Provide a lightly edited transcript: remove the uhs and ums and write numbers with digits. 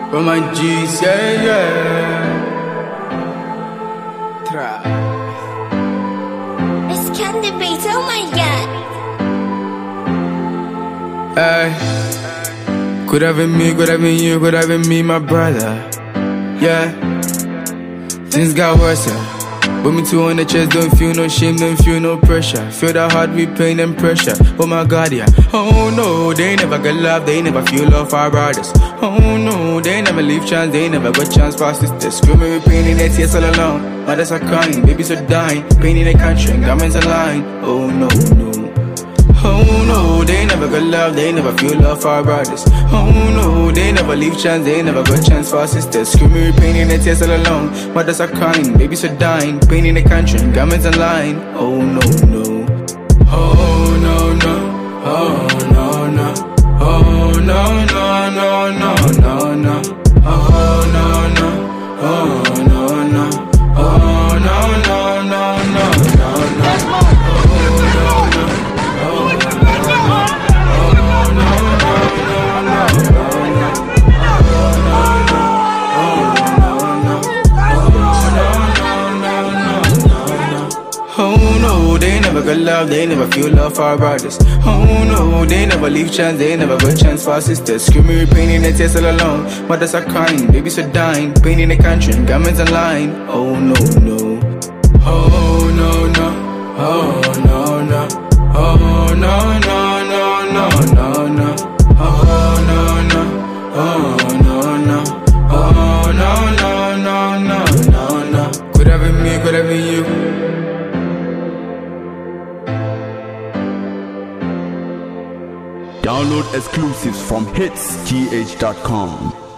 From my G's, yeah. Trap. It's Candy Beats, oh my god. Hey. Could have been me, could have been you, could have been me, my brother. Yeah. Things got worse, yeah. Put me two on the chest, don't feel no shame, don't feel no pressure. Feel the heart with pain and pressure. Oh my god, yeah. Oh no, they never get love, they never feel love for our brothers. Oh no, they never leave chance, they never got chance for our sisters. Screaming with pain in their tears all alone. Mothers are crying, babies are dying. Pain in their country, and governments are lying. Oh no, no. Oh no, they never got love, they never feel love for our brothers. Oh no, they never leave chance, they never got chance for our sisters. Screaming with pain in their tears all alone. Mothers are crying, babies are dying. Pain in the country, and governments are lying. Oh no, no. Oh no, no. Oh no, no. Oh no, no, no, no, no, no. Oh no, no. Oh no, no. Oh no, no, no, no, no, no. Oh no, they never got love, they never feel love for our brothers. Oh no, they never leave chance, they never got chance for our sisters. Screaming with pain in their tears all alone. Mothers are crying, babies are dying. Pain in the country, and governments are lying. Oh no, no. Oh no, no. Oh no, no. Oh no, no, no, no, no, no. Oh no, no. Oh no, no. Oh no, no, no, no, no, no. Could have been me, could have been you. Download exclusives from hitsgh.com.